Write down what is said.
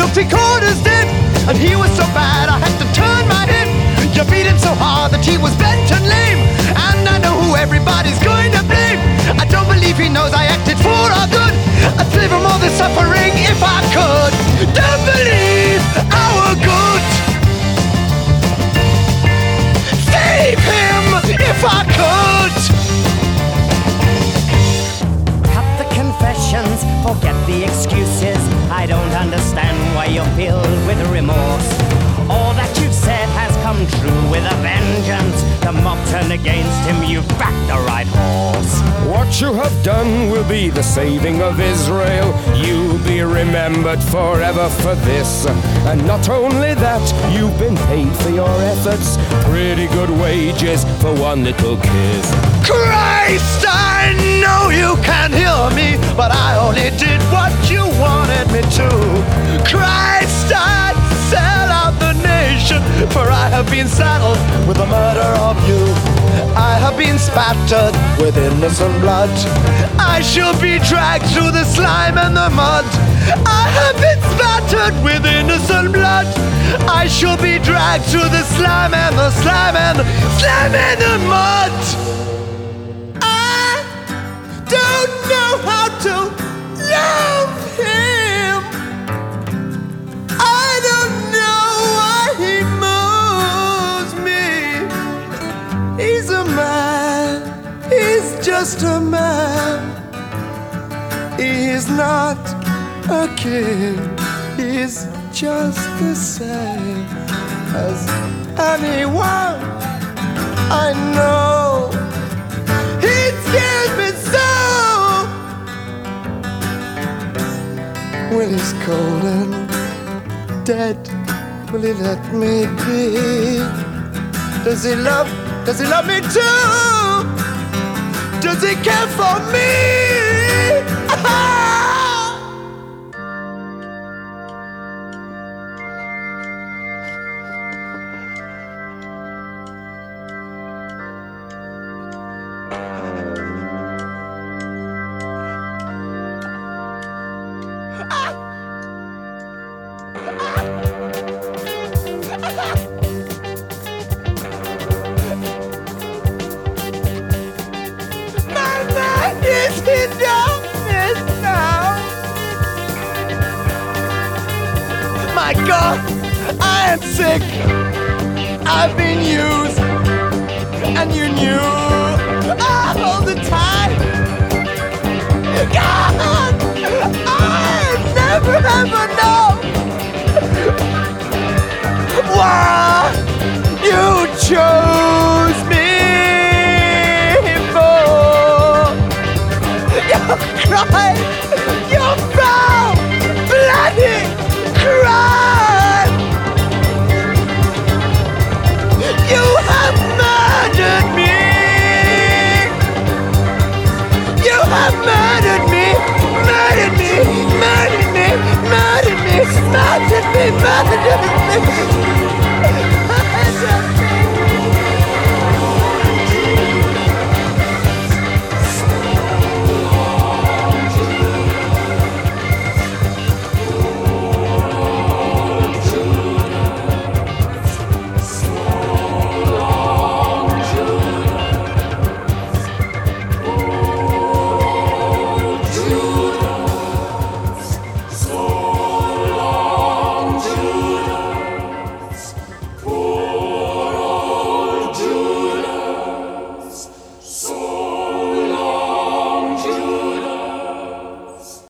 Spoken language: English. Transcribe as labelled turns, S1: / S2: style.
S1: looked 3/4 dead, and he was so bad I had to turn my head. You beat him so hard that he was bent and lame, and I know who everybody's going to blame. I don't believe he knows I acted for our good. I'd save him all the suffering if I could. Don't believe our good. Save him if I could.
S2: Cut the confessions, forget the excuses. I don't understand why you're filled with remorse. All that you've said has come true with a vengeance. The mob turned against him, you've backed the right horse.
S3: What you have done will be the saving of Israel. You'll be remembered forever for this. And not only that, you've been paid for your efforts. Pretty good wages for one little kiss.
S1: Christ, I know you can't hear me, but I only did what you wanted me to. Christ, I'd sell out the nation, for I have been saddled with the murder of you. I have been spattered with innocent blood. I shall be dragged through the slime and the mud. I have been spattered with innocent blood. I shall be dragged through the slime and the slime and the slime and the mud. I don't know how to love him. I don't know why he moves me. He's a man, he's just a man. He's not a kid, he's just the same as anyone I know. He scares me so. When he's cold and dead, will he let me be? Does he love me too? Does he care for me? My mind is in darkness now. My God, I am sick. I've been used, and you knew all the time. God, I never ever know why you chose me for. You cried